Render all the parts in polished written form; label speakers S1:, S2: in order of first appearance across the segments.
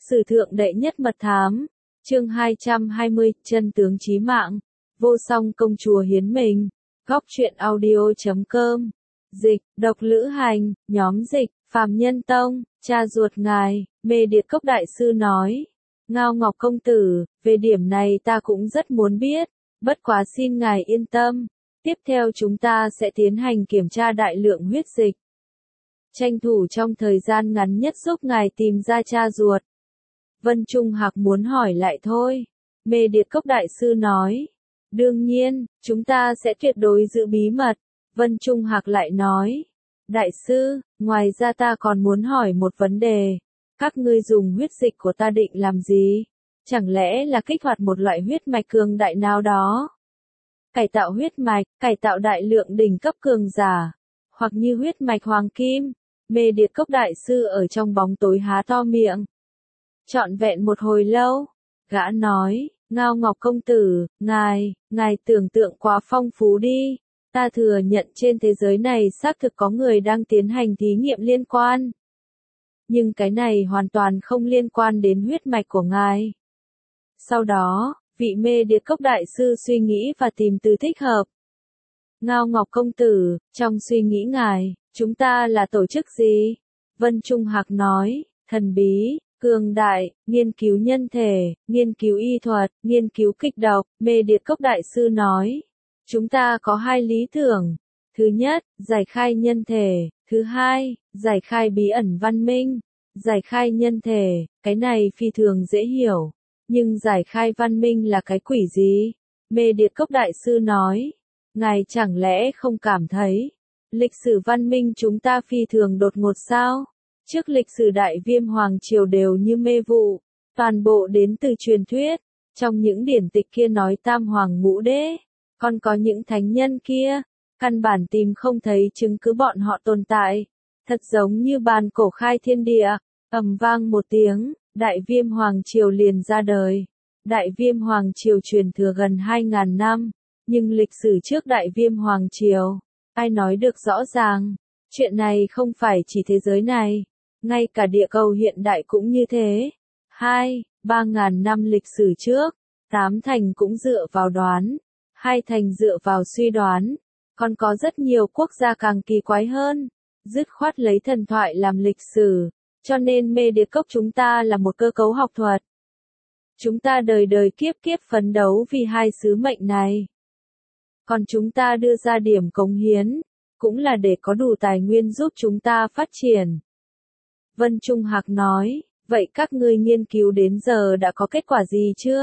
S1: Sử thượng đệ nhất mật thám, chương 220, chân tướng chí mạng, vô song công chúa hiến mình, góc truyện audio.com, dịch, độc lữ hành, nhóm dịch, phàm nhân tông, cha ruột ngài, Mê Điệt Cốc đại sư nói, Ngao Ngọc công tử, về điểm này ta cũng rất muốn biết, bất quá xin ngài yên tâm, tiếp theo chúng ta sẽ tiến hành kiểm tra đại lượng huyết dịch. Tranh thủ trong thời gian ngắn nhất giúp ngài tìm ra cha ruột. Vân Trung Hạc muốn hỏi lại thôi. Mê Điệt Cốc đại sư nói. Đương nhiên, chúng ta sẽ tuyệt đối giữ bí mật. Vân Trung Hạc lại nói. Đại sư, ngoài ra ta còn muốn hỏi một vấn đề. Các ngươi dùng huyết dịch của ta định làm gì? Chẳng lẽ là kích hoạt một loại huyết mạch cường đại nào đó? Cải tạo huyết mạch, cải tạo đại lượng đỉnh cấp cường giả. Hoặc như huyết mạch hoàng kim. Mê Điệt Cốc đại sư ở trong bóng tối há to miệng. Trọn vẹn một hồi lâu, gã nói, Ngao Ngọc công tử, ngài tưởng tượng quá phong phú đi. Ta thừa nhận trên thế giới này xác thực có người đang tiến hành thí nghiệm liên quan. Nhưng cái này hoàn toàn không liên quan đến huyết mạch của ngài. Sau đó, vị Mê Điệt Cốc đại sư suy nghĩ và tìm từ thích hợp. Ngao Ngọc công tử, trong suy nghĩ ngài, chúng ta là tổ chức gì? Vân Trung Hạc nói, thần bí, cường đại, nghiên cứu nhân thể, nghiên cứu y thuật, nghiên cứu kịch độc. Mê Điệt Cốc đại sư nói, chúng ta có hai lý tưởng. Thứ nhất, giải khai nhân thể. Thứ hai, giải khai bí ẩn văn minh. Giải khai nhân thể, cái này phi thường dễ hiểu. Nhưng giải khai văn minh là cái quỷ gì? Mê Điệt Cốc đại sư nói, ngài chẳng lẽ không cảm thấy lịch sử văn minh chúng ta phi thường đột ngột sao? Trước lịch sử Đại Viêm Hoàng Triều đều như mê vụ, toàn bộ đến từ truyền thuyết. Trong những điển tịch kia nói tam hoàng ngũ đế, còn có những thánh nhân kia, căn bản tìm không thấy chứng cứ bọn họ tồn tại. Thật giống như bàn cổ khai thiên địa, ầm vang một tiếng, Đại Viêm Hoàng Triều liền ra đời. Đại Viêm Hoàng Triều truyền thừa gần 2.000 năm, nhưng lịch sử trước Đại Viêm Hoàng Triều, ai nói được rõ ràng, chuyện này không phải chỉ thế giới này. Ngay cả địa cầu hiện đại cũng như thế. 2-3 ngàn năm lịch sử trước, 8 thành cũng dựa vào đoán, 2 thành dựa vào suy đoán. Còn có rất nhiều quốc gia càng kỳ quái hơn, dứt khoát lấy thần thoại làm lịch sử, cho nên Mê Điệt Cốc chúng ta là một cơ cấu học thuật. Chúng ta đời đời kiếp kiếp phấn đấu vì hai sứ mệnh này. Còn chúng ta đưa ra điểm cống hiến, cũng là để có đủ tài nguyên giúp chúng ta phát triển. Vân Trung Hạc nói, vậy các ngươi nghiên cứu đến giờ đã có kết quả gì chưa?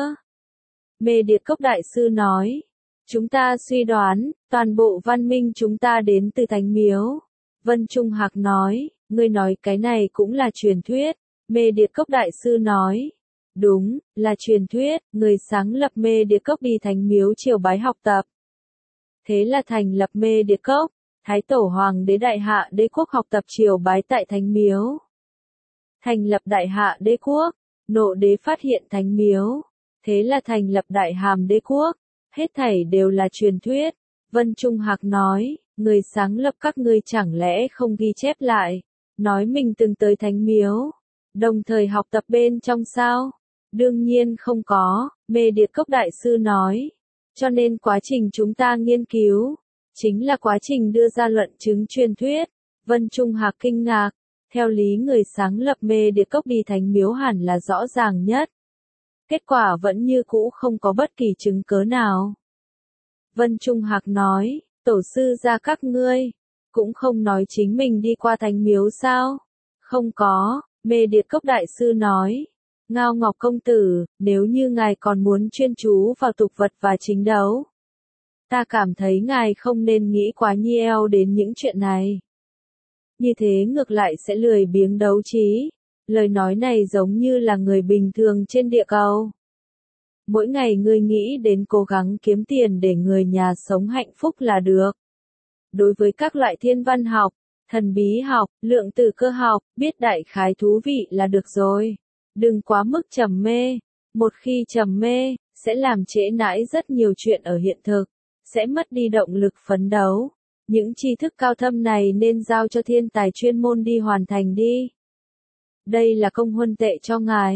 S1: Mê Điệt Cốc đại sư nói, chúng ta suy đoán, toàn bộ văn minh chúng ta đến từ Thánh Miếu. Vân Trung Hạc nói, ngươi nói cái này cũng là truyền thuyết. Mê Điệt Cốc đại sư nói, đúng, là truyền thuyết, người sáng lập Mê Điệt Cốc đi Thánh Miếu triều bái học tập. Thế là thành lập Mê Điệt Cốc, Thái Tổ Hoàng đế Đại Hạ Đế Quốc học tập triều bái tại Thánh Miếu. Thành lập Đại Hạ Đế Quốc, Nộ đế phát hiện Thánh Miếu, thế là thành lập Đại Hàm Đế Quốc, hết thảy đều là truyền thuyết. Vân Trung Hạc nói, người sáng lập các ngươi chẳng lẽ không ghi chép lại, nói mình từng tới Thánh Miếu, đồng thời học tập bên trong sao? Đương nhiên không có, Mê Điệt Cốc đại sư nói, cho nên quá trình chúng ta nghiên cứu, chính là quá trình đưa ra luận chứng truyền thuyết. Vân Trung Hạc kinh ngạc. Theo lý người sáng lập Mê Điệt Cốc đi Thánh Miếu hẳn là rõ ràng nhất. Kết quả vẫn như cũ không có bất kỳ chứng cớ nào. Vân Trung Hạc nói, tổ sư gia các ngươi, cũng không nói chính mình đi qua Thánh Miếu sao? Không có, Mê Điệt Cốc đại sư nói. Ngao Ngọc công tử, nếu như ngài còn muốn chuyên chú vào tục vật và chính đấu, ta cảm thấy ngài không nên nghĩ quá nhiều đến những chuyện này. Như thế ngược lại sẽ lười biếng đấu trí. Lời nói này giống như là người bình thường trên địa cầu. Mỗi ngày ngươi nghĩ đến cố gắng kiếm tiền để người nhà sống hạnh phúc là được. Đối với các loại thiên văn học, thần bí học, lượng tử cơ học, biết đại khái thú vị là được rồi. Đừng quá mức trầm mê. Một khi trầm mê, sẽ làm trễ nải rất nhiều chuyện ở hiện thực, sẽ mất đi động lực phấn đấu. Những tri thức cao thâm này nên giao cho thiên tài chuyên môn đi hoàn thành đi. Đây là công huân tệ cho ngài.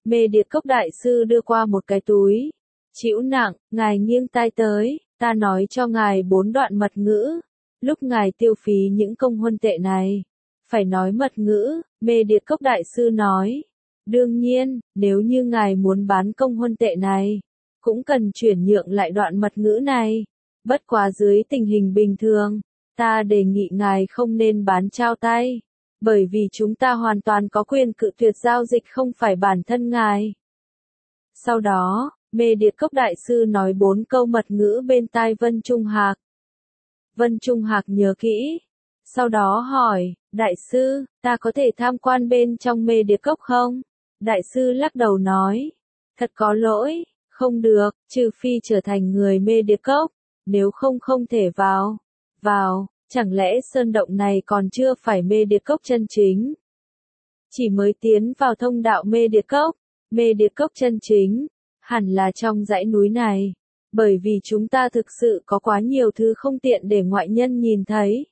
S1: Mê Điệt Cốc đại sư đưa qua một cái túi. Chịu nặng, ngài nghiêng tai tới, ta nói cho ngài 4 đoạn mật ngữ. Lúc ngài tiêu phí những công huân tệ này, phải nói mật ngữ, Mê Điệt Cốc đại sư nói. Đương nhiên, nếu như ngài muốn bán công huân tệ này, cũng cần chuyển nhượng lại đoạn mật ngữ này. Bất quá dưới tình hình bình thường, ta đề nghị ngài không nên bán trao tay, bởi vì chúng ta hoàn toàn có quyền cự tuyệt giao dịch không phải bản thân ngài. Sau đó, Mê Điệt Cốc đại sư nói 4 câu mật ngữ bên tai Vân Trung Hạc. Vân Trung Hạc nhớ kỹ. Sau đó hỏi, đại sư, ta có thể tham quan bên trong Mê Điệt Cốc không? Đại sư lắc đầu nói, thật có lỗi, không được, trừ phi trở thành người Mê Điệt Cốc, nếu không không thể vào. Vào, chẳng lẽ sơn động này còn chưa phải Mê Điệt Cốc chân chính? Chỉ mới tiến vào thông đạo Mê Điệt Cốc, Mê Điệt Cốc chân chính, hẳn là trong dãy núi này, bởi vì chúng ta thực sự có quá nhiều thứ không tiện để ngoại nhân nhìn thấy.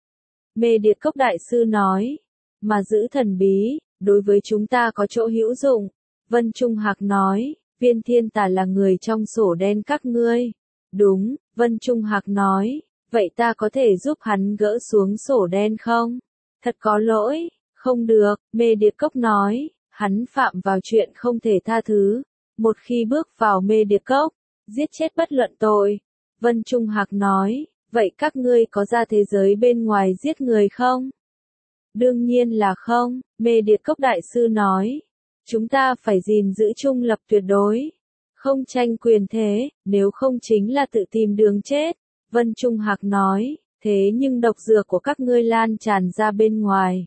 S1: Mê Điệt Cốc đại sư nói, mà giữ thần bí, đối với chúng ta có chỗ hữu dụng. Vân Trung Hạc nói, Viên Thiên Tà là người trong sổ đen các ngươi. Đúng, Vân Trung Hạc nói, vậy ta có thể giúp hắn gỡ xuống sổ đen không? Thật có lỗi, không được, Mê Điệt Cốc nói, hắn phạm vào chuyện không thể tha thứ. Một khi bước vào Mê Điệt Cốc, giết chết bất luận tội. Vân Trung Hạc nói, vậy các ngươi có ra thế giới bên ngoài giết người không? Đương nhiên là không, Mê Điệt Cốc đại sư nói. Chúng ta phải gìn giữ trung lập tuyệt đối. Không tranh quyền thế, nếu không chính là tự tìm đường chết. Vân Trung Hạc nói, thế nhưng độc dược của các ngươi lan tràn ra bên ngoài.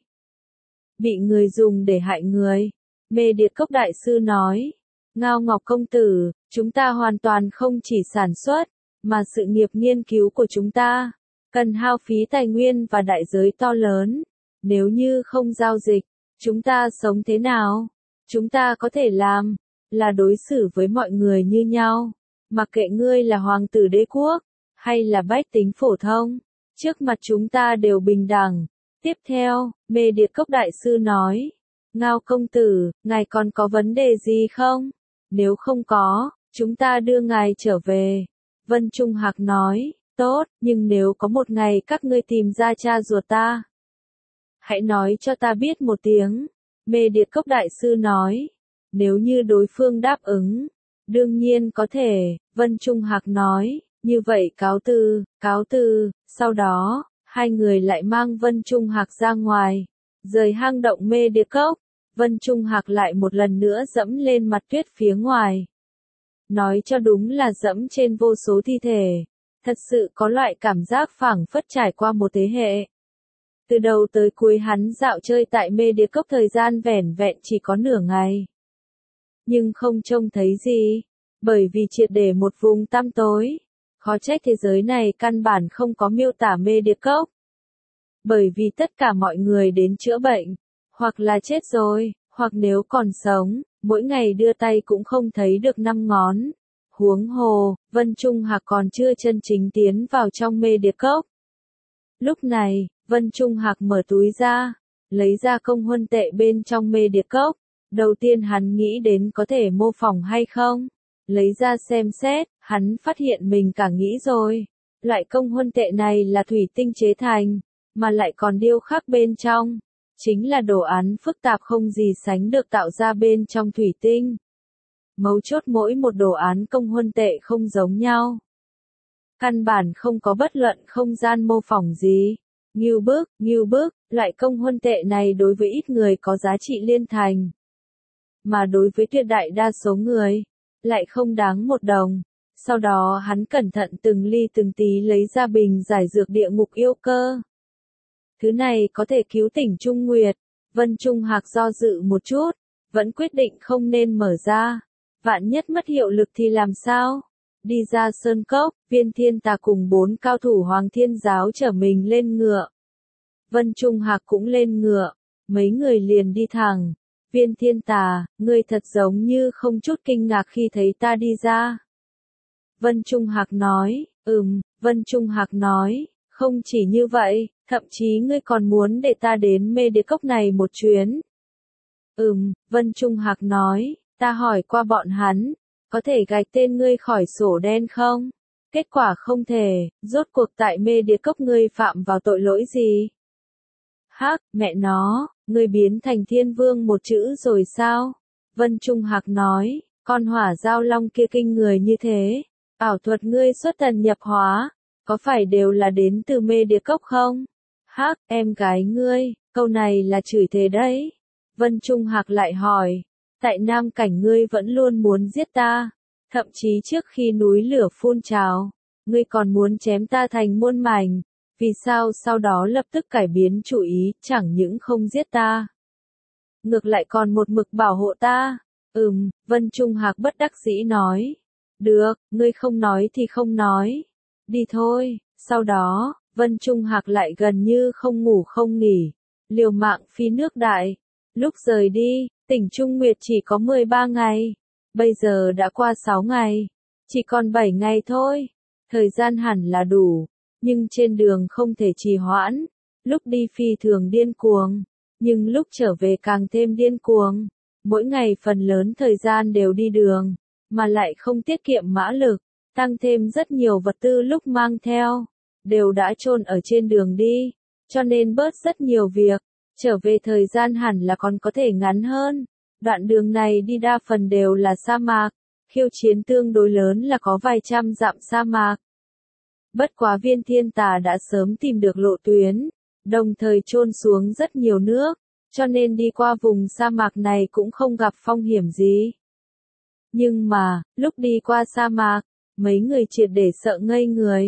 S1: Bị người dùng để hại người. Mê Điệt Cốc đại sư nói, Ngao Ngọc công tử, chúng ta hoàn toàn không chỉ sản xuất, mà sự nghiệp nghiên cứu của chúng ta, cần hao phí tài nguyên và đại giới to lớn. Nếu như không giao dịch, chúng ta sống thế nào? Chúng ta có thể làm, là đối xử với mọi người như nhau. Mặc kệ ngươi là hoàng tử đế quốc, hay là bách tính phổ thông, trước mặt chúng ta đều bình đẳng. Tiếp theo, Mê Điệt Cốc đại sư nói, Ngao công tử, ngài còn có vấn đề gì không? Nếu không có, chúng ta đưa ngài trở về. Vân Trung Hạc nói, tốt, nhưng nếu có một ngày các ngươi tìm ra cha ruột ta, hãy nói cho ta biết một tiếng. Mê Điệt Cốc đại sư nói, nếu như đối phương đáp ứng, đương nhiên có thể. Vân Trung Hạc nói, như vậy cáo từ. Sau đó, hai người lại mang Vân Trung Hạc ra ngoài, rời hang động Mê Điệt Cốc. Vân Trung Hạc lại một lần nữa dẫm lên mặt tuyết phía ngoài. Nói cho đúng là dẫm trên vô số thi thể. Thật sự có loại cảm giác phảng phất trải qua một thế hệ. Từ đầu tới cuối hắn dạo chơi tại Mê Điệt Cốc thời gian vẻn vẹn chỉ có nửa ngày. Nhưng không trông thấy gì, bởi vì triệt để một vùng tăm tối. Khó trách thế giới này căn bản không có miêu tả Mê Điệt Cốc. Bởi vì tất cả mọi người đến chữa bệnh, hoặc là chết rồi, hoặc nếu còn sống, mỗi ngày đưa tay cũng không thấy được 5 ngón. Huống hồ, Vân Trung Hạc còn chưa chân chính tiến vào trong Mê Điệt Cốc. Lúc này, Vân Trung Hạc mở túi ra, lấy ra công huân tệ bên trong Mê Điệt Cốc. Đầu tiên hắn nghĩ đến có thể mô phỏng hay không. Lấy ra xem xét, hắn phát hiện mình cả nghĩ rồi. Loại công huân tệ này là thủy tinh chế thành, mà lại còn điêu khắc bên trong. Chính là đồ án phức tạp không gì sánh được tạo ra bên trong thủy tinh. Mấu chốt mỗi một đồ án công huân tệ không giống nhau. Căn bản không có bất luận không gian mô phỏng gì. Ngưu bức, loại công huân tệ này đối với ít người có giá trị liên thành. Mà đối với tuyệt đại đa số người, lại không đáng một đồng. Sau đó hắn cẩn thận từng ly từng tí lấy ra bình giải dược địa ngục yêu cơ. Thứ này có thể cứu tỉnh Trung Nguyệt. Vân Trung Hạc do dự một chút, vẫn quyết định không nên mở ra. Vạn nhất mất hiệu lực thì làm sao? Đi ra sơn cốc, Viên Thiên Tà cùng 4 cao thủ Hoàng Thiên Giáo chở mình lên ngựa. Vân Trung Hạc cũng lên ngựa, mấy người liền đi thẳng. Viên Thiên Tà, ngươi thật giống như không chút kinh ngạc khi thấy ta đi ra. Vân Trung Hạc nói, Vân Trung Hạc nói, không chỉ như vậy, thậm chí ngươi còn muốn để ta đến Mê Điệt Cốc này một chuyến. Vân Trung Hạc nói, Ta hỏi qua bọn hắn, có thể gạch tên ngươi khỏi sổ đen không? Kết quả không thể, rốt cuộc tại mê địa cốc ngươi phạm vào tội lỗi gì? Hắc, mẹ nó, ngươi biến thành thiên vương một chữ rồi sao? Vân Trung Hạc nói, con hỏa giao long kia kinh người như thế, ảo thuật ngươi xuất thần nhập hóa, có phải đều là đến từ mê địa cốc không? Hắc, em gái ngươi, câu này là chửi thề đấy. Vân Trung Hạc lại hỏi, tại Nam Cảnh ngươi vẫn luôn muốn giết ta, thậm chí trước khi núi lửa phun trào, ngươi còn muốn chém ta thành muôn mảnh, vì sao sau đó lập tức cải biến chủ ý, chẳng những không giết ta, ngược lại còn một mực bảo hộ ta? Vân Trung Hạc bất đắc dĩ nói. Được, ngươi không nói thì không nói. Đi thôi. Sau đó, Vân Trung Hạc lại gần như không ngủ không nghỉ, liều mạng phi nước đại. Lúc rời đi, tỉnh Trung Nguyệt chỉ có 13 ngày. Bây giờ đã qua 6 ngày. Chỉ còn 7 ngày thôi. Thời gian hẳn là đủ. Nhưng trên đường không thể trì hoãn. Lúc đi phi thường điên cuồng. Nhưng lúc trở về càng thêm điên cuồng. Mỗi ngày phần lớn thời gian đều đi đường. Mà lại không tiết kiệm mã lực. Tăng thêm rất nhiều vật tư lúc mang theo. Đều đã chôn ở trên đường đi. Cho nên bớt rất nhiều việc. Trở về thời gian hẳn là còn có thể ngắn hơn. Đoạn đường này đi đa phần đều là sa mạc. Khiêu chiến tương đối lớn là có vài trăm dặm sa mạc. Bất quá Viên Thiên Tà đã sớm tìm được lộ tuyến. Đồng thời chôn xuống rất nhiều nước. Cho nên đi qua vùng sa mạc này cũng không gặp phong hiểm gì. Nhưng mà, lúc đi qua sa mạc, mấy người triệt để sợ ngây người.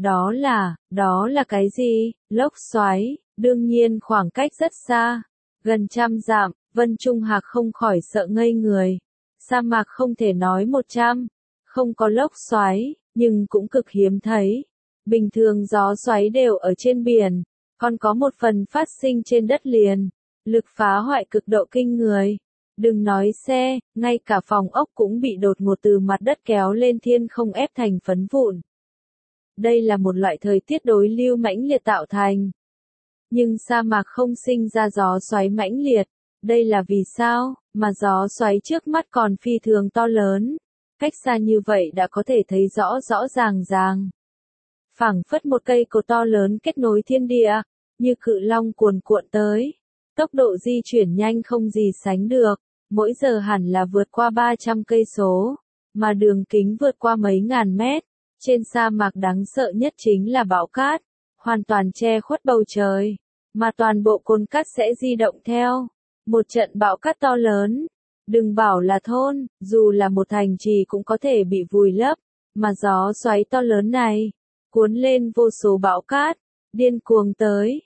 S1: Đó là cái gì? Lốc xoáy, đương nhiên khoảng cách rất xa. Gần trăm dặm, Vân Trung Hạc không khỏi sợ ngây người. Sa mạc không thể nói 100, không có lốc xoáy, nhưng cũng cực hiếm thấy. Bình thường gió xoáy đều ở trên biển, còn có một phần phát sinh trên đất liền. Lực phá hoại cực độ kinh người. Đừng nói xe, ngay cả phòng ốc cũng bị đột ngột từ mặt đất kéo lên thiên không ép thành phấn vụn. Đây là một loại thời tiết đối lưu mãnh liệt tạo thành. Nhưng sa mạc không sinh ra gió xoáy mãnh liệt. Đây là vì sao? Mà gió xoáy trước mắt còn phi thường to lớn. Cách xa như vậy đã có thể thấy rõ ràng. Phảng phất một cây cột to lớn kết nối thiên địa, như cự long cuồn cuộn tới. Tốc độ di chuyển nhanh không gì sánh được, mỗi giờ hẳn là vượt qua 300 cây số, mà đường kính vượt qua mấy ngàn mét. Trên sa mạc đáng sợ nhất chính là bão cát, hoàn toàn che khuất bầu trời, mà toàn bộ cồn cát sẽ di động theo. Một trận bão cát to lớn, đừng bảo là thôn, dù là một thành trì cũng có thể bị vùi lấp, mà gió xoáy to lớn này, cuốn lên vô số bão cát, điên cuồng tới,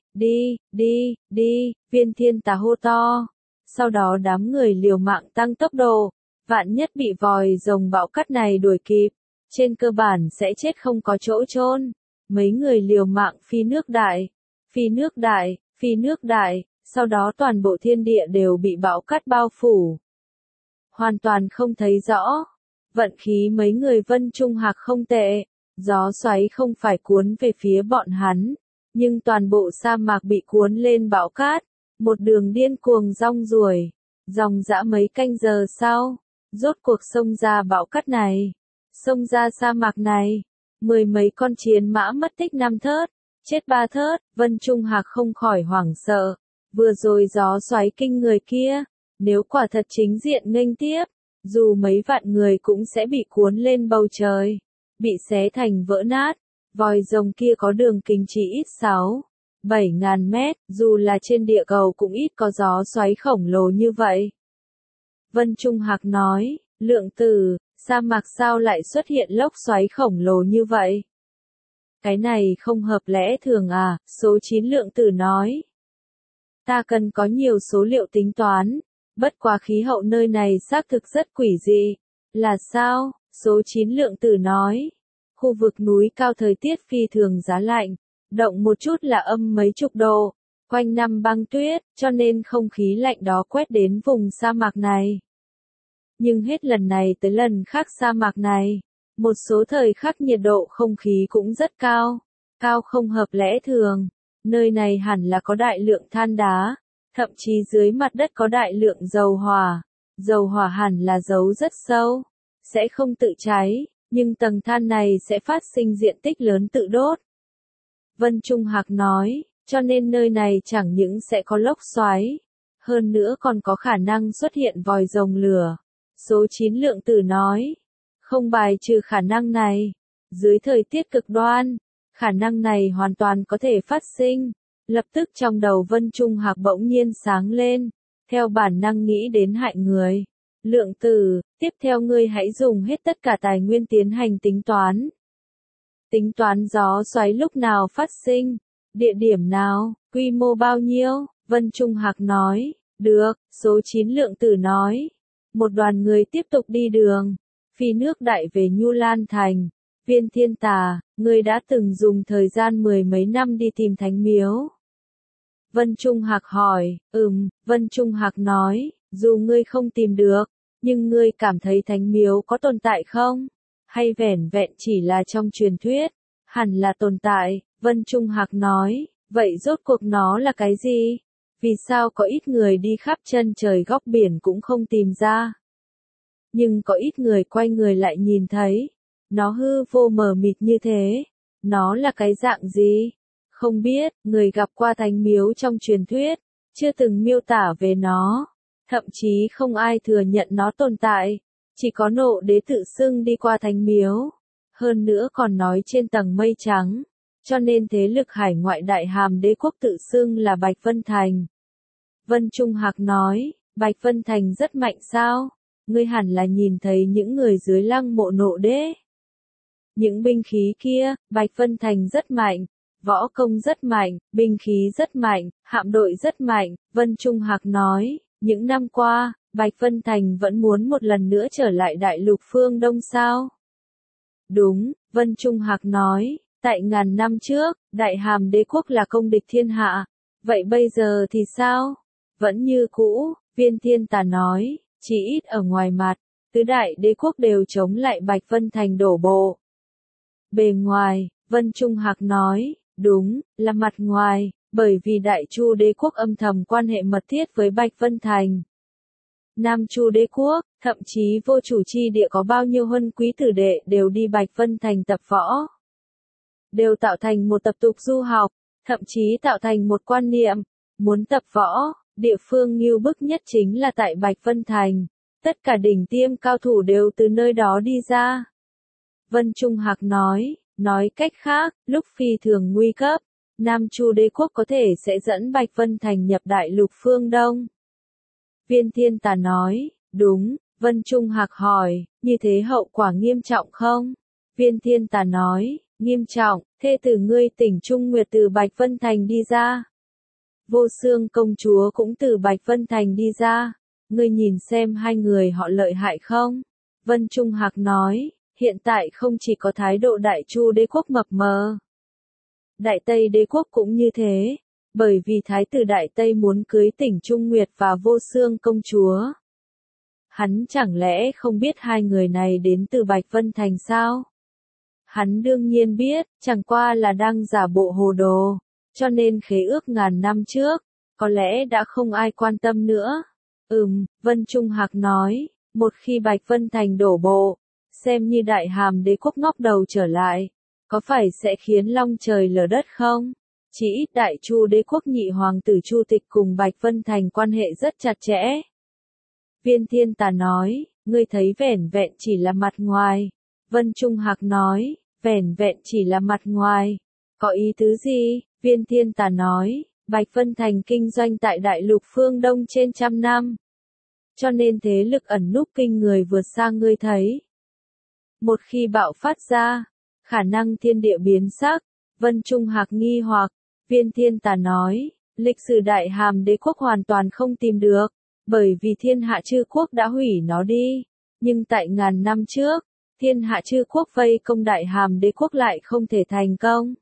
S1: đi, Viên Thiên Tà hô to. Sau đó đám người liều mạng tăng tốc độ, vạn nhất bị vòi rồng bão cát này đuổi kịp, trên cơ bản sẽ chết không có chỗ chôn. Mấy người liều mạng phi nước đại, sau đó toàn bộ thiên địa đều bị bão cát bao phủ. Hoàn toàn không thấy rõ. Vận khí mấy người Vân Trung Hạc không tệ, gió xoáy không phải cuốn về phía bọn hắn, nhưng toàn bộ sa mạc bị cuốn lên bão cát, một đường điên cuồng rong ruổi, dòng dã mấy canh giờ sau, rốt cuộc xông ra bão cát này, xông ra sa mạc này, 10 mấy con chiến mã mất tích 5 thớt, chết 3 thớt. Vân Trung Hạc không khỏi hoảng sợ, vừa rồi gió xoáy kinh người kia, nếu quả thật chính diện nghênh tiếp, dù mấy vạn người cũng sẽ bị cuốn lên bầu trời, bị xé thành vỡ nát. Vòi rồng kia có đường kính chỉ ít 7 ngàn mét, dù là trên địa cầu cũng ít có gió xoáy khổng lồ như vậy. Vân Trung Hạc nói, Lượng Tử, sa mạc sao lại xuất hiện lốc xoáy khổng lồ như vậy? Cái này không hợp lẽ thường à? Số 9 Lượng Tử nói. Ta cần có nhiều số liệu tính toán, bất quá khí hậu nơi này xác thực rất quỷ dị. Là sao? Số 9 Lượng Tử nói. Khu vực núi cao thời tiết phi thường giá lạnh, động một chút là âm mấy chục độ, quanh năm băng tuyết, cho nên không khí lạnh đó quét đến vùng sa mạc này. Nhưng hết lần này tới lần khác sa mạc này, một số thời khắc nhiệt độ không khí cũng rất cao, cao không hợp lẽ thường. Nơi này hẳn là có đại lượng than đá, thậm chí dưới mặt đất có đại lượng dầu hỏa, Dầu hỏa hẳn là giấu rất sâu, sẽ không tự cháy, nhưng tầng than này sẽ phát sinh diện tích lớn tự đốt. Vân Trung Hạc nói, cho nên nơi này chẳng những sẽ có lốc xoáy, hơn nữa còn có khả năng xuất hiện vòi rồng lửa. Số 9 lượng tử nói, không bài trừ khả năng này. Dưới thời tiết cực đoan, khả năng này hoàn toàn có thể phát sinh. Lập tức trong đầu Vân Trung Hạc bỗng nhiên sáng lên, theo bản năng nghĩ đến hại người. Lượng tử, tiếp theo ngươi hãy dùng hết tất cả tài nguyên tiến hành tính toán. Tính toán gió xoáy lúc nào phát sinh, địa điểm nào, quy mô bao nhiêu, Vân Trung Hạc nói, được, số 9 lượng tử nói. Một đoàn người tiếp tục đi đường, phi nước đại về Nhu Lan Thành. Viên Thiên Tà, ngươi đã từng dùng thời gian 10 mấy năm đi tìm thánh miếu. Vân Trung Hạc hỏi, Vân Trung Hạc nói, dù ngươi không tìm được, nhưng ngươi cảm thấy thánh miếu có tồn tại không? Hay vẻn vẹn chỉ là trong truyền thuyết? Hẳn là tồn tại, Vân Trung Hạc nói, vậy rốt cuộc nó là cái gì? Vì sao có ít người đi khắp chân trời góc biển cũng không tìm ra? Nhưng có ít người quay người lại nhìn thấy, nó hư vô mờ mịt như thế. Nó là cái dạng gì? Không biết, người gặp qua thánh miếu trong truyền thuyết, chưa từng miêu tả về nó. Thậm chí không ai thừa nhận nó tồn tại. Chỉ có Nộ Đế tự xưng đi qua thánh miếu. Hơn nữa còn nói trên tầng mây trắng. Cho nên thế lực hải ngoại Đại Hàm Đế quốc tự xưng là Bạch Vân Thành. Vân Trung Hạc nói, Bạch Vân Thành rất mạnh sao? Ngươi hẳn là nhìn thấy những người dưới lăng mộ Nộ Đế. Những binh khí kia, Bạch Vân Thành rất mạnh, võ công rất mạnh, binh khí rất mạnh, hạm đội rất mạnh, Vân Trung Hạc nói, những năm qua, Bạch Vân Thành vẫn muốn một lần nữa trở lại đại lục phương Đông sao? Đúng, Vân Trung Hạc nói, tại ngàn năm trước, Đại Hàm Đế quốc là công địch thiên hạ, vậy bây giờ thì sao? Vẫn như cũ, Viên Thiên Tà nói, chỉ ít ở ngoài mặt, tứ đại đế quốc đều chống lại Bạch Vân Thành đổ bộ. Bề ngoài, Vân Trung Hạc nói, đúng, là mặt ngoài, bởi vì Đại Chu đế quốc âm thầm quan hệ mật thiết với Bạch Vân Thành. Nam Chu đế quốc, thậm chí vô chủ chi địa có bao nhiêu huân quý tử đệ đều đi Bạch Vân Thành tập võ. Đều tạo thành một tập tục du học, thậm chí tạo thành một quan niệm, muốn tập võ, địa phương nghiêu bức nhất chính là tại Bạch Vân Thành. Tất cả đỉnh tiêm cao thủ đều từ nơi đó đi ra. Vân Trung Hạc nói cách khác, lúc phi thường nguy cấp, Nam Chu đế quốc có thể sẽ dẫn Bạch Vân Thành nhập đại lục phương Đông. Viên Thiên Tà nói, đúng, Vân Trung Hạc hỏi, như thế hậu quả nghiêm trọng không? Viên Thiên Tà nói, nghiêm trọng, thê tử ngươi Tỉnh Trung Nguyệt từ Bạch Vân Thành đi ra. Vô Xương công chúa cũng từ Bạch Vân Thành đi ra. Ngươi nhìn xem hai người họ lợi hại không? Vân Trung Hạc nói, hiện tại không chỉ có thái độ Đại Chu đế quốc mập mờ. Đại Tây đế quốc cũng như thế, bởi vì thái tử Đại Tây muốn cưới Tỉnh Trung Nguyệt và Vô Xương công chúa. Hắn chẳng lẽ không biết hai người này đến từ Bạch Vân Thành sao? Hắn đương nhiên biết, chẳng qua là đang giả bộ hồ đồ, cho nên khế ước ngàn năm trước, có lẽ đã không ai quan tâm nữa. Vân Trung Hạc nói, một khi Bạch Vân Thành đổ bộ, xem như Đại Hàm đế quốc ngóc đầu trở lại, có phải sẽ khiến long trời lở đất không? Chỉ ít Đại Chu đế quốc nhị hoàng tử Chu Tịch cùng Bạch Vân Thành quan hệ rất chặt chẽ. Viên Thiên Tà nói, ngươi thấy vẻn vẹn chỉ là mặt ngoài. Vân Trung Hạc nói, vẻn vẹn chỉ là mặt ngoài. Có ý tứ gì? Viên Thiên Tà nói, Bạch Vân Thành kinh doanh tại đại lục phương Đông trên trăm năm. Cho nên thế lực ẩn núp kinh người vượt xa ngươi thấy. Một khi bạo phát ra, khả năng thiên địa biến sắc. Vân Trung Hạc nghi hoặc, Viên Thiên Tà nói, lịch sử Đại Hàm đế quốc hoàn toàn không tìm được, bởi vì thiên hạ chư quốc đã hủy nó đi. Nhưng tại ngàn năm trước, thiên hạ chư quốc vây công Đại Hàm đế quốc lại không thể thành công.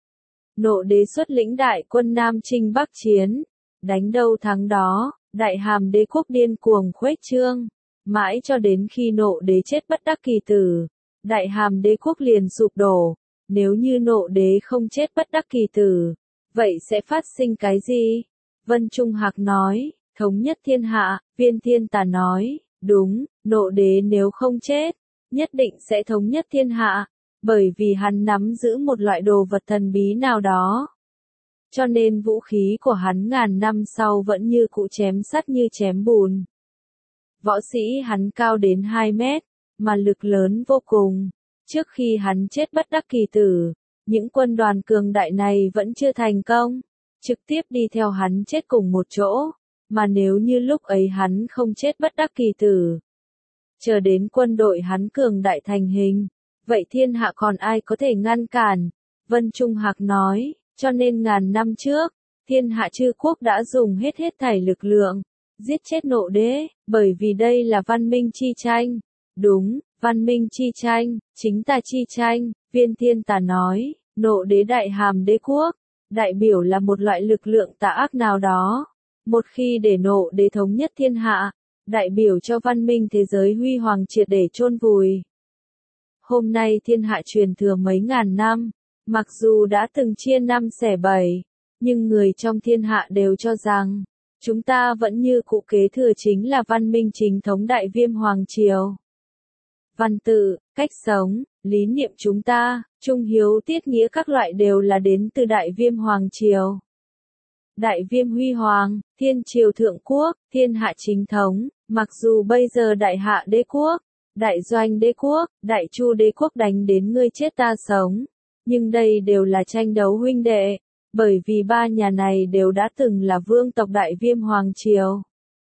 S1: Nộ Đế xuất lĩnh đại quân Nam Chinh Bắc chiến, đánh đâu thắng đó, Đại Hàm đế quốc điên cuồng khuếch trương, mãi cho đến khi Nộ Đế chết bất đắc kỳ tử, Đại Hàm đế quốc liền sụp đổ. Nếu như Nộ Đế không chết bất đắc kỳ tử, vậy sẽ phát sinh cái gì? Vân Trung Hạc nói, thống nhất thiên hạ. Viên Thiên Tà nói, Đúng, nộ đế nếu không chết, nhất định sẽ thống nhất thiên hạ, bởi vì hắn nắm giữ một loại đồ vật thần bí nào đó. Cho nên vũ khí của hắn ngàn năm sau vẫn như cũ chém sắt như chém bùn. Võ sĩ hắn cao đến 2 mét, mà lực lớn vô cùng. Trước khi hắn chết bất đắc kỳ tử, những quân đoàn cường đại này vẫn chưa thành công, trực tiếp đi theo hắn chết cùng một chỗ, mà nếu như lúc ấy hắn không chết bất đắc kỳ tử, chờ đến quân đội hắn cường đại thành hình, vậy thiên hạ còn ai có thể ngăn cản? Vân Trung Hạc nói, cho nên ngàn năm trước, thiên hạ chư quốc đã dùng hết thảy lực lượng, giết chết nộ đế, bởi vì đây là văn minh chi tranh. Đúng, văn minh chi tranh, chính ta chi tranh, Viên Thiên Tà nói, nộ đế đại hàm đế quốc, đại biểu là một loại lực lượng tà ác nào đó. Một khi để nộ đế thống nhất thiên hạ, đại biểu cho văn minh thế giới huy hoàng triệt để chôn vùi. Hôm nay thiên hạ truyền thừa mấy ngàn năm, mặc dù đã từng chia năm xẻ bảy, nhưng người trong thiên hạ đều cho rằng, chúng ta vẫn như cũ kế thừa chính là văn minh chính thống Đại Viêm Hoàng Triều. Văn tự, cách sống, lý niệm chúng ta, trung hiếu tiết nghĩa các loại đều là đến từ Đại Viêm Hoàng Triều. Đại Viêm Huy Hoàng, Thiên Triều Thượng Quốc, Thiên Hạ Chính Thống, mặc dù bây giờ Đại Hạ Đế Quốc, Đại Doanh Đế Quốc, Đại Chu Đế Quốc đánh đến ngươi chết ta sống, nhưng đây đều là tranh đấu huynh đệ, bởi vì ba nhà này đều đã từng là vương tộc Đại Viêm Hoàng Triều.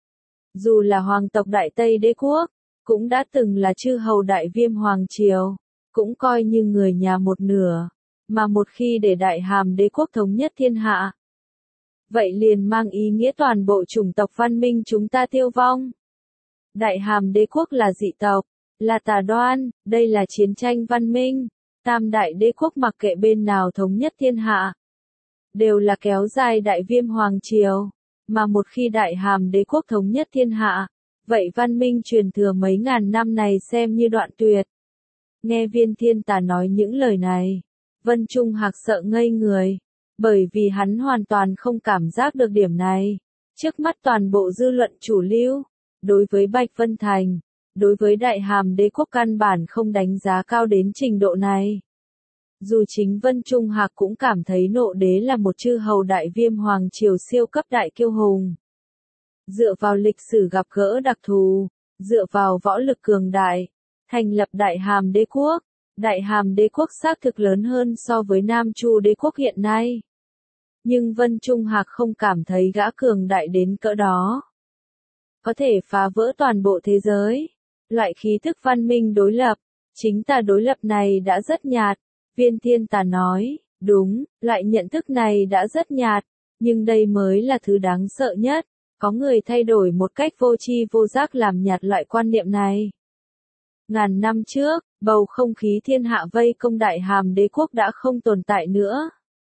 S1: Dù là hoàng tộc Đại Tây Đế Quốc, cũng đã từng là chư hầu Đại Viêm Hoàng Triều, cũng coi như người nhà một nửa, mà một khi để Đại Hàm Đế Quốc thống nhất thiên hạ, vậy liền mang ý nghĩa toàn bộ chủng tộc văn minh chúng ta tiêu vong. Đại Hàm Đế Quốc là dị tộc, là tà đoan, đây là chiến tranh văn minh. Tam đại đế quốc mặc kệ bên nào thống nhất thiên hạ, đều là kéo dài Đại Viêm Hoàng Triều, mà một khi Đại Hàm Đế Quốc thống nhất thiên hạ, vậy văn minh truyền thừa mấy ngàn năm này xem như đoạn tuyệt. Nghe Viên Thiên Tà nói những lời này, Vân Trung Hạc sợ ngây người, bởi vì hắn hoàn toàn không cảm giác được điểm này. Trước mắt toàn bộ dư luận chủ lưu, đối với Bạch Vân Thành, đối với Đại Hàm Đế Quốc căn bản không đánh giá cao đến trình độ này. Dù chính Vân Trung Hạc cũng cảm thấy nộ đế là một chư hầu Đại Viêm Hoàng Triều siêu cấp đại kiêu hùng. Dựa vào lịch sử gặp gỡ đặc thù, dựa vào võ lực cường đại, thành lập Đại Hàm Đế Quốc. Đại Hàm Đế Quốc xác thực lớn hơn so với Nam Chu Đế Quốc hiện nay. Nhưng Vân Trung Hạc không cảm thấy gã cường đại đến cỡ đó. Có thể phá vỡ toàn bộ thế giới. Loại khí thức văn minh đối lập, chính tà đối lập này đã rất nhạt. Viên Thiên Tà nói, đúng, loại nhận thức này đã rất nhạt, nhưng đây mới là thứ đáng sợ nhất. Có người thay đổi một cách vô tri vô giác làm nhạt loại quan niệm này. Ngàn năm trước, bầu không khí thiên hạ vây công Đại Hàm Đế Quốc đã không tồn tại nữa.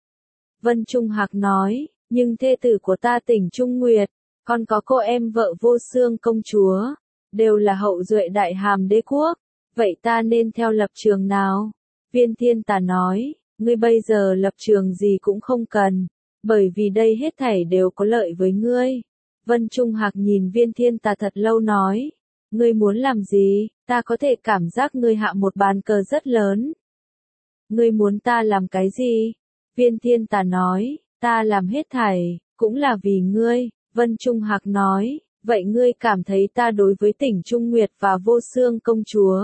S1: Vân Trung Hạc nói, nhưng thê tử của ta Tỉnh Trung Nguyệt, còn có cô em vợ Vô Xương công chúa, đều là hậu duệ Đại Hàm Đế Quốc, vậy ta nên theo lập trường nào? Viên Thiên Tà nói, ngươi bây giờ lập trường gì cũng không cần, bởi vì đây hết thảy đều có lợi với ngươi. Vân Trung Hạc nhìn Viên Thiên Tà thật lâu nói, ngươi muốn làm gì, ta có thể cảm giác ngươi hạ một bàn cờ rất lớn. Ngươi muốn ta làm cái gì? Viên Thiên Tà nói, ta làm hết thảy, cũng là vì ngươi. Vân Trung Hạc nói, vậy ngươi cảm thấy ta đối với Tỉnh Trung Nguyệt và Vô Xương công chúa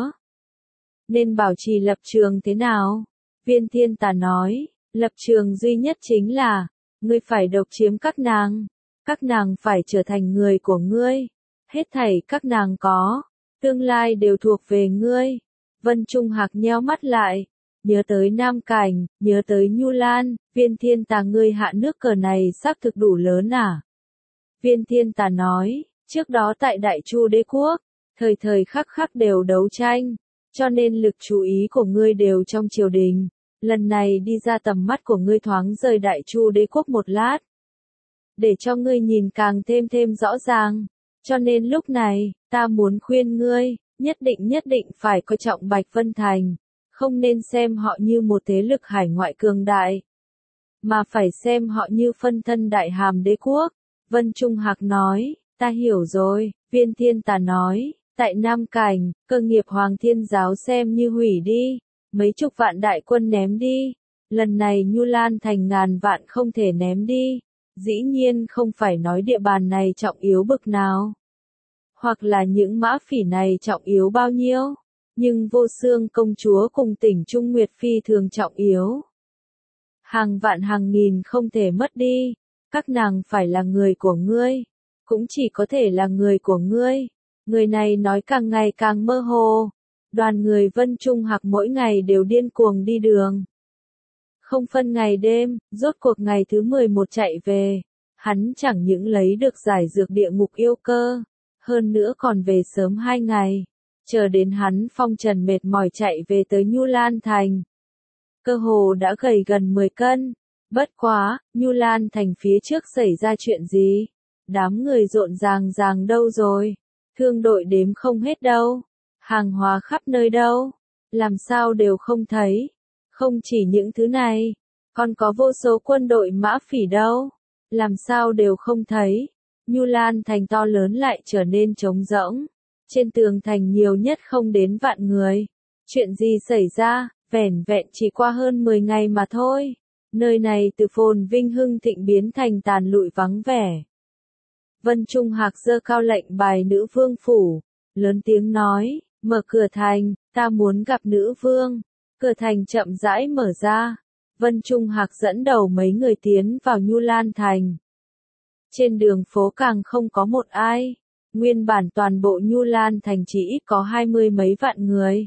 S1: nên bảo trì lập trường thế nào? Viên Thiên Tà nói, lập trường duy nhất chính là, ngươi phải độc chiếm các nàng phải trở thành người của ngươi, hết thảy các nàng có, tương lai đều thuộc về ngươi. Vân Trung Hạc nheo mắt lại, nhớ tới Nam Cảnh, nhớ tới Nhu Lan, Viên Thiên Tà ngươi hạ nước cờ này xác thực đủ lớn à? Viên Thiên Tà nói, trước đó tại Đại Chu Đế Quốc, thời thời khắc khắc đều đấu tranh, cho nên lực chú ý của ngươi đều trong triều đình. Lần này đi ra tầm mắt của ngươi thoáng rời Đại Chu Đế Quốc một lát, để cho ngươi nhìn càng thêm rõ ràng. Cho nên lúc này, ta muốn khuyên ngươi, nhất định phải coi trọng Bạch Vân Thành, không nên xem họ như một thế lực hải ngoại cường đại, mà phải xem họ như phân thân Đại Hàm Đế Quốc. Vân Trung Hạc nói, ta hiểu rồi. Viên Thiên Tà nói, Tại Nam Cảnh, cơ nghiệp Hoàng Thiên Giáo xem như hủy đi, mấy chục vạn đại quân ném đi. Lần này Nhu Lan Thành ngàn vạn không thể ném đi, dĩ nhiên không phải nói địa bàn này trọng yếu bực nào, hoặc là những mã phỉ này trọng yếu bao nhiêu, nhưng Vô Xương công chúa cùng tỉnh Trung Nguyệt phi thường trọng yếu. Hàng vạn hàng nghìn không thể mất đi, các nàng phải là người của ngươi, cũng chỉ có thể là người của ngươi. Người này nói càng ngày càng mơ hồ. Đoàn người Vân Trung Hạc mỗi ngày đều điên cuồng đi đường. Không phân ngày đêm, rốt cuộc ngày thứ 11 chạy về. Hắn chẳng những lấy được giải dược địa ngục yêu cơ, hơn nữa còn về sớm 2 ngày. Chờ đến hắn phong trần mệt mỏi chạy về tới Nhu Lan Thành. Cơ hồ đã gầy gần 10 cân. Bất quá, Nhu Lan Thành phía trước xảy ra chuyện gì? Đám người rộn ràng đâu rồi? Thương đội đếm không hết đâu. Hàng hóa khắp nơi đâu. Làm sao đều không thấy. Không chỉ những thứ này, còn có vô số quân đội mã phỉ đâu. Làm sao đều không thấy. Nhu Lan Thành to lớn lại trở nên trống rỗng. Trên tường thành nhiều nhất không đến vạn người. Chuyện gì xảy ra, vẻn vẹn chỉ qua hơn 10 ngày mà thôi. Nơi này từ phồn vinh hưng thịnh biến thành tàn lụi vắng vẻ. Vân Trung Hạc giơ cao lệnh bài nữ vương phủ, lớn tiếng nói, mở cửa thành, ta muốn gặp nữ vương. Cửa thành chậm rãi mở ra. Vân Trung Hạc dẫn đầu mấy người tiến vào Nhu Lan Thành. Trên đường phố càng không có một ai. Nguyên bản toàn bộ Nhu Lan Thành chỉ ít có 20 mấy vạn người.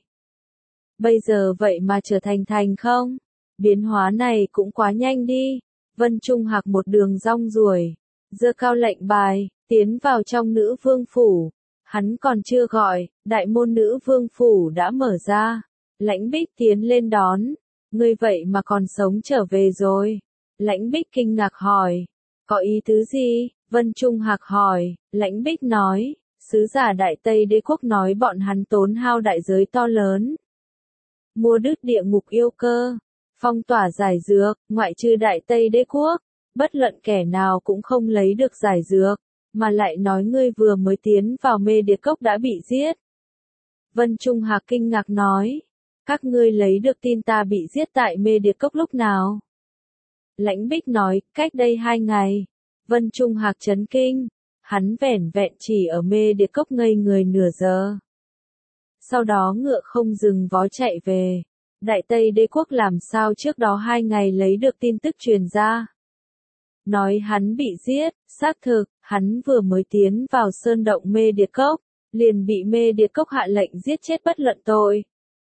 S1: Bây giờ vậy mà trở thành thành không? Biến hóa này cũng quá nhanh đi. Vân Trung Hạc một đường rong ruổi, giơ cao lệnh bài, tiến vào trong nữ vương phủ. Hắn còn chưa gọi, đại môn nữ vương phủ đã mở ra. Lãnh Bích tiến lên đón. Ngươi vậy mà còn sống trở về rồi. Lãnh Bích kinh ngạc hỏi. Có ý tứ gì? Vân Trung Hạc hỏi. Lãnh Bích nói, sứ giả Đại Tây Đế quốc nói bọn hắn tốn hao đại giới to lớn. Mua đứt địa ngục yêu cơ, phong tỏa giải dược, ngoại trừ Đại Tây Đế quốc, bất luận kẻ nào cũng không lấy được giải dược, mà lại nói ngươi vừa mới tiến vào mê địa cốc đã bị giết. Vân Trung Hạc kinh ngạc nói, các ngươi lấy được tin ta bị giết tại mê địa cốc lúc nào? Lãnh Bích nói, cách đây 2 ngày. Vân Trung Hạc chấn kinh, hắn vẻn vẹn chỉ ở mê địa cốc ngây người nửa giờ. Sau đó ngựa không dừng vó chạy về. Đại Tây Đế quốc làm sao trước đó 2 ngày lấy được tin tức truyền ra. Nói hắn bị giết, xác thực, hắn vừa mới tiến vào sơn động mê địa cốc, liền bị mê địa cốc hạ lệnh giết chết bất luận tội.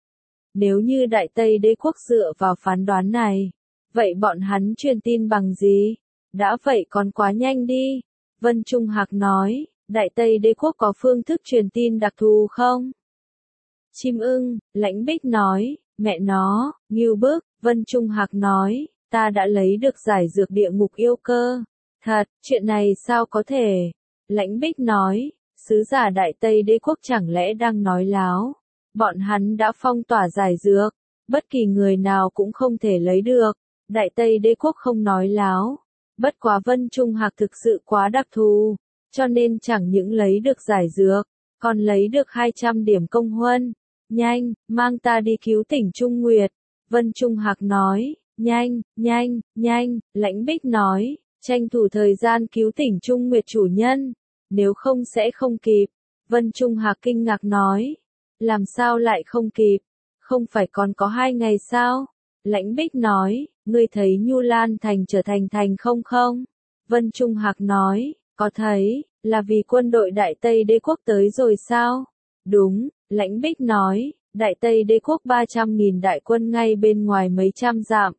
S1: Nếu như Đại Tây Đế quốc dựa vào phán đoán này, vậy bọn hắn truyền tin bằng gì? Đã vậy còn quá nhanh đi. Vân Trung Hạc nói, Đại Tây Đế quốc có phương thức truyền tin đặc thù không? Chim ưng, Lãnh Bích nói, mẹ nó, ngưu bức. Vân Trung Hạc nói, ta đã lấy được giải dược địa ngục yêu cơ. Thật, chuyện này sao có thể? Lãnh Bích nói, sứ giả Đại Tây Đế quốc chẳng lẽ đang nói láo? Bọn hắn đã phong tỏa giải dược, bất kỳ người nào cũng không thể lấy được. Đại Tây Đế quốc không nói láo. Bất quá Vân Trung Hạc thực sự quá đặc thù, cho nên chẳng những lấy được giải dược, còn lấy được 200 điểm công huân. Nhanh, mang ta đi cứu tỉnh Trung Nguyệt. Vân Trung Hạc nói, nhanh, nhanh, nhanh. Lãnh Bích nói, tranh thủ thời gian cứu tỉnh Trung Nguyệt chủ nhân, nếu không sẽ không kịp. Vân Trung Hạc kinh ngạc nói, làm sao lại không kịp, không phải còn có 2 ngày sao? Lãnh Bích nói, ngươi thấy Nhu Lan Thành trở thành thành không? Vân Trung Hạc nói, có thấy, là vì quân đội Đại Tây Đế quốc tới rồi sao? Đúng, Lãnh Bích nói, Đại Tây Đế quốc 300.000 đại quân ngay bên ngoài mấy trăm dặm.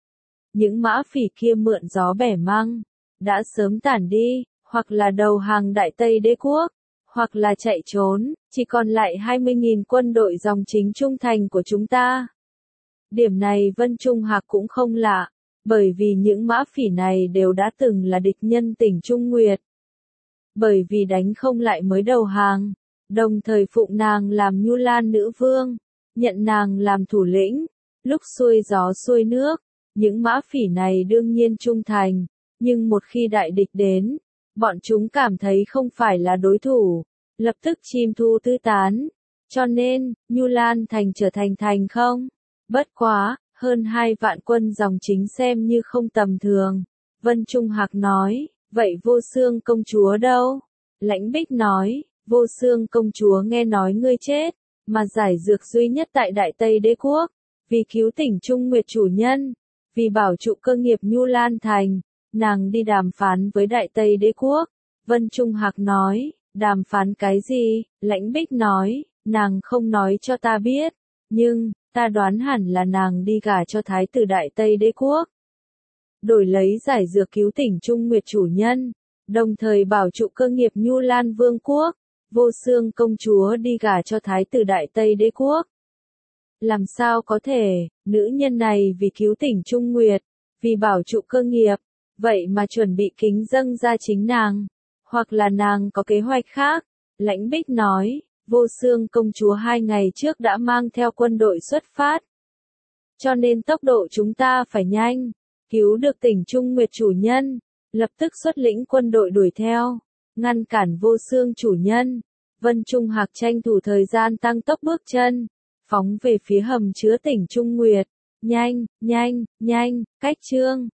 S1: Những mã phỉ kia mượn gió bẻ măng, đã sớm tản đi, hoặc là đầu hàng Đại Tây Đế quốc, hoặc là chạy trốn, chỉ còn lại 20.000 quân đội dòng chính trung thành của chúng ta. Điểm này Vân Trung Hạc cũng không lạ, bởi vì những mã phỉ này đều đã từng là địch nhân tỉnh Trung Nguyệt. Bởi vì đánh không lại mới đầu hàng, đồng thời phụng nàng làm Nhu Lan nữ vương, nhận nàng làm thủ lĩnh, lúc xuôi gió xuôi nước, những mã phỉ này đương nhiên trung thành, nhưng một khi đại địch đến, bọn chúng cảm thấy không phải là đối thủ, lập tức chim thu tứ tán. Cho nên, Nhu Lan Thành trở thành thành không? Bất quá, hơn 2 vạn quân dòng chính xem như không tầm thường. Vân Trung Hạc nói, vậy Vô Xương công chúa đâu? Lãnh Bích nói, Vô Xương công chúa nghe nói ngươi chết, mà giải dược duy nhất tại Đại Tây Đế quốc, vì cứu tỉnh Trung Nguyệt chủ nhân, vì bảo trụ cơ nghiệp Nhu Lan Thành, nàng đi đàm phán với Đại Tây Đế quốc. Vân Trung Hạc nói, đàm phán cái gì? Lãnh Bích nói, nàng không nói cho ta biết, nhưng, ta đoán hẳn là nàng đi gả cho thái tử Đại Tây Đế quốc. Đổi lấy giải dược cứu tỉnh Trung Nguyệt chủ nhân, đồng thời bảo trụ cơ nghiệp Nhu Lan Vương quốc, Vô Xương công chúa đi gả cho thái tử Đại Tây Đế quốc. Làm sao có thể, nữ nhân này vì cứu tỉnh Trung Nguyệt, vì bảo trụ cơ nghiệp, vậy mà chuẩn bị kính dâng ra chính nàng, hoặc là nàng có kế hoạch khác. Lãnh Bích nói, Vô Xương công chúa 2 ngày trước đã mang theo quân đội xuất phát. Cho nên tốc độ chúng ta phải nhanh, cứu được tỉnh Trung Nguyệt chủ nhân, lập tức xuất lĩnh quân đội đuổi theo, ngăn cản Vô Xương chủ nhân. Vân Trung Hạc tranh thủ thời gian tăng tốc bước chân, phóng về phía hầm chứa tỉnh Trung Nguyệt. Nhanh, nhanh, nhanh, cách chương.